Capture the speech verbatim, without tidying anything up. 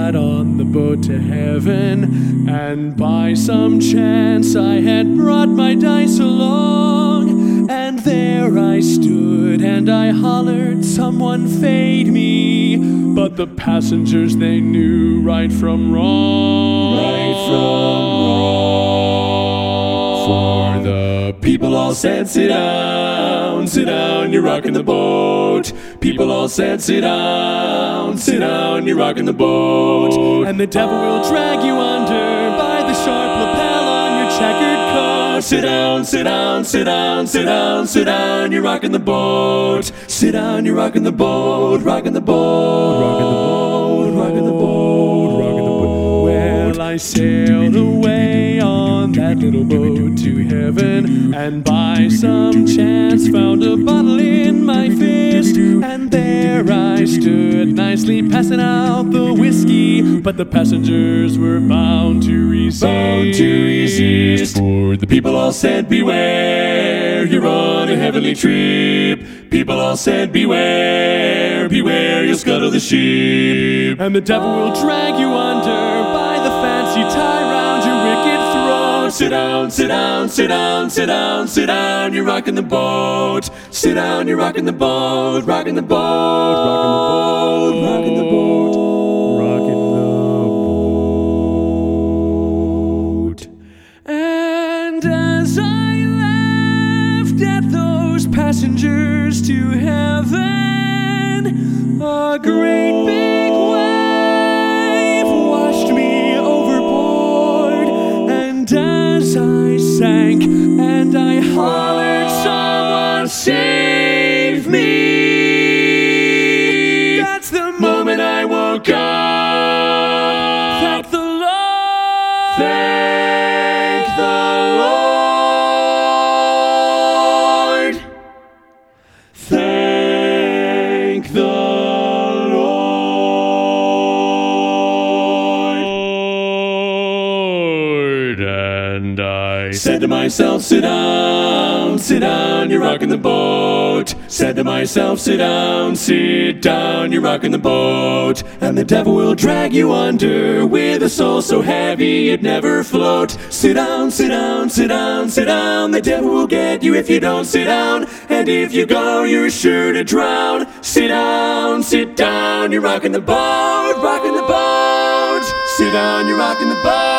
got on the boat to heaven, and by some chance I had brought my dice along. And there I stood and I hollered, "Someone fade me." But the passengers, they knew right from wrong. Right from wrong. For the people all said, "Sit down, sit down, you're rocking the boat." People all said, "Sit down, sit down, you're rocking the boat." And the devil will drag you under by the sharp lapel on your checkered coat. Sit down, sit down, sit down, sit down, sit down, you're rocking the boat. Sit down, you're rocking the boat, rocking the boat, rocking the boat, rocking the boat, rocking the boat. Well, I sailed away on that little boat to heaven, and by some chance found a bottle in my fist. And there I stood, nicely passing out the whiskey, but the passengers were bound to resist. Bound to resist. For the people all said, "Beware, you're on a heavenly trip." People all said, "Beware, beware, you'll scuttle the ship." And the devil will drag you under by the fancy tie round your wicked throat. Sit down, sit down, sit down, sit down, sit down, you're rocking the boat. Sit down, you're rocking the boat, rocking the boat, rocking the boat, rocking the boat, rocking the boat. And as I laughed at those passengers to heaven, a great big wave washed me overboard. And as I sank and I hollered, "Someone save me!" That's the moment I woke up. Thank the Lord. Thank the Lord. Thank the Lord. And I said to myself, "Sit down, sit down, you're rocking the boat." Said to myself, "Sit down, sit down, you're rocking the boat." And the devil will drag you under with a soul so heavy it never float. Sit down, sit down, sit down, sit down. The devil will get you if you don't sit down. And if you go, you're sure to drown. Sit down, sit down, you're rocking the boat, rocking the boat. Sit down, you're rocking the boat.